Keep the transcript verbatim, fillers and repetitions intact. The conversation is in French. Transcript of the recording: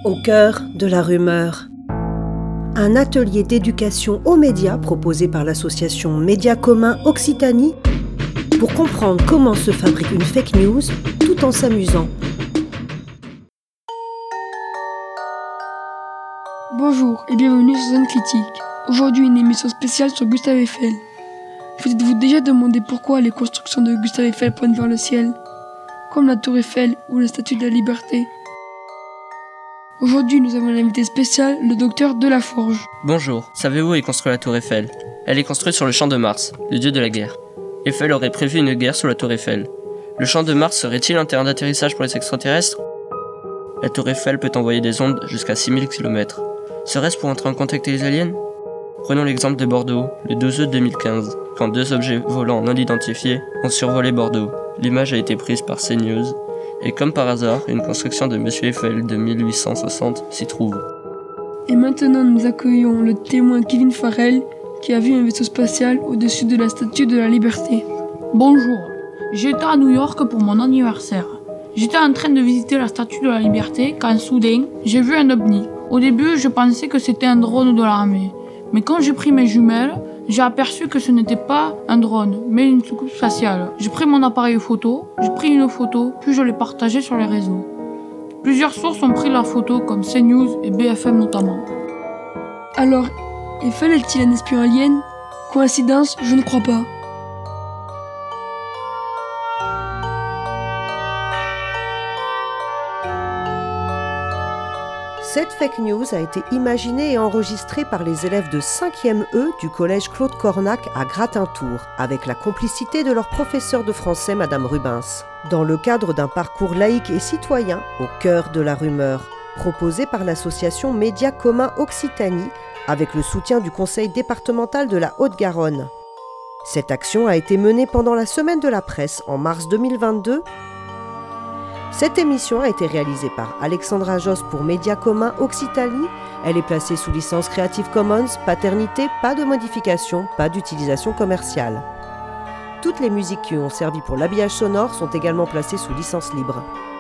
Au cœur de la rumeur. Un atelier d'éducation aux médias proposé par l'association Médias Communs Occitanie pour comprendre comment se fabrique une fake news tout en s'amusant. Bonjour et bienvenue sur Zone Critique. Aujourd'hui une émission spéciale sur Gustave Eiffel. Vous êtes-vous déjà demandé pourquoi les constructions de Gustave Eiffel pointent vers le ciel, comme la tour Eiffel ou la statue de la Liberté? Aujourd'hui, nous avons un invité spécial, le docteur Delaforge. Bonjour, savez-vous où est construite la tour Eiffel? Elle est construite sur le champ de Mars, le dieu de la guerre. Eiffel aurait prévu une guerre sous la tour Eiffel. Le champ de Mars serait-il un terrain d'atterrissage pour les extraterrestres? La tour Eiffel peut envoyer des ondes jusqu'à six mille kilomètres. Serait-ce pour entrer en contact avec les aliens? Prenons l'exemple de Bordeaux, le douze août deux mille quinze, quand deux objets volants non identifiés ont survolé Bordeaux. L'image a été prise par CNews. Et comme par hasard, une construction de Monsieur Eiffel de mille huit cent soixante s'y trouve. Et maintenant, nous accueillons le témoin Kevin Farrell, qui a vu un vaisseau spatial au-dessus de la statue de la Liberté. Bonjour, j'étais à New York pour mon anniversaire. J'étais en train de visiter la statue de la Liberté quand soudain, j'ai vu un ovni. Au début, je pensais que c'était un drone de l'armée. Mais quand j'ai pris mes jumelles, j'ai aperçu que ce n'était pas un drone, mais une soucoupe spatiale. J'ai pris mon appareil photo, j'ai pris une photo, puis je l'ai partagée sur les réseaux. Plusieurs sources ont pris la photo, comme CNews et B F M notamment. Alors, Eiffel est-il un espion alien? Coïncidence? Je ne crois pas. Cette fake news a été imaginée et enregistrée par les élèves de cinquième E du collège Claude Cornac à Gratintour, avec la complicité de leur professeur de français, Madame Rubens, dans le cadre d'un parcours laïque et citoyen au cœur de la rumeur, proposé par l'association Médias Communs Occitanie, avec le soutien du conseil départemental de la Haute-Garonne. Cette action a été menée pendant la semaine de la presse en mars deux mille vingt-deux. Cette émission a été réalisée par Alexandra Josse pour Médias Communs Occitanie. Elle est placée sous licence Creative Commons, paternité, pas de modification, pas d'utilisation commerciale. Toutes les musiques qui ont servi pour l'habillage sonore sont également placées sous licence libre.